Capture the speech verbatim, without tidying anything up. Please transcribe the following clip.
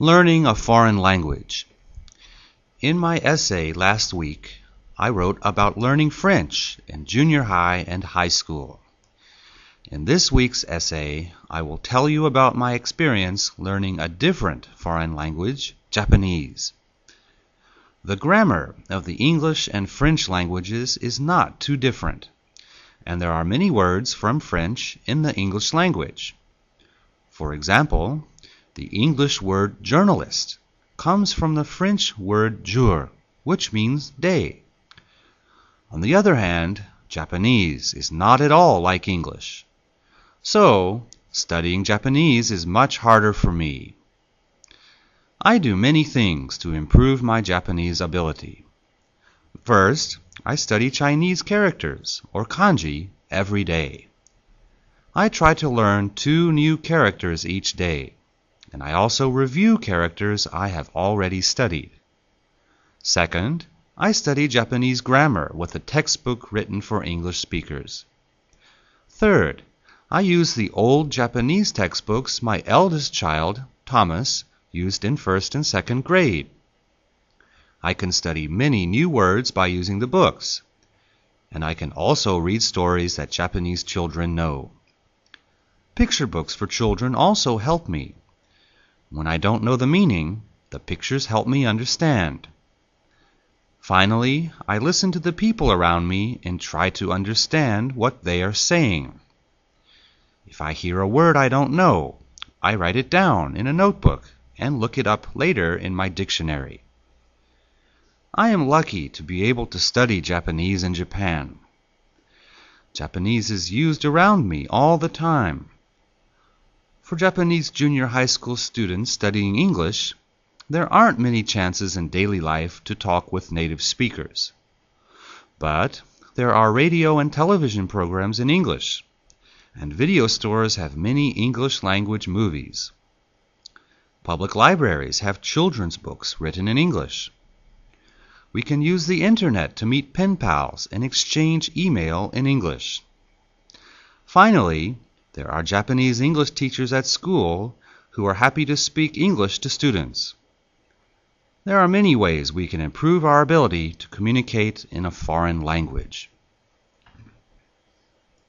Learning a foreign language. In my essay last week, I wrote about learning French in junior high and high school. In this week's essay, I will tell you about my experience learning a different foreign language, Japanese. The grammar of the English and French languages is not too different, and there are many words from French in the English language. For example, the English word journalist comes from the French word jour, which means day. On the other hand, Japanese is not at all like English. So, studying Japanese is much harder for me. I do many things to improve my Japanese ability. First, I study Chinese characters, or kanji, every day. I try to learn two new characters each day, and I also review characters I have already studied. Second, I study Japanese grammar with a textbook written for English speakers. Third, I use the old Japanese textbooks my eldest child, Thomas, used in first and second grade. I can study many new words by using the books, and I can also read stories that Japanese children know. Picture books for children also help me. When I don't know the meaning, the pictures help me understand. Finally, I listen to the people around me and try to understand what they are saying. If I hear a word I don't know, I write it down in a notebook and look it up later in my dictionary. I am lucky to be able to study Japanese in Japan. Japanese is used around me all the time. For Japanese junior high school students studying English, there aren't many chances in daily life to talk with native speakers. But there are radio and television programs in English, and video stores have many English language movies. Public libraries have children's books written in English. We can use the internet to meet pen pals and exchange email in English. Finally, there are Japanese English teachers at school who are happy to speak English to students. There are many ways we can improve our ability to communicate in a foreign language.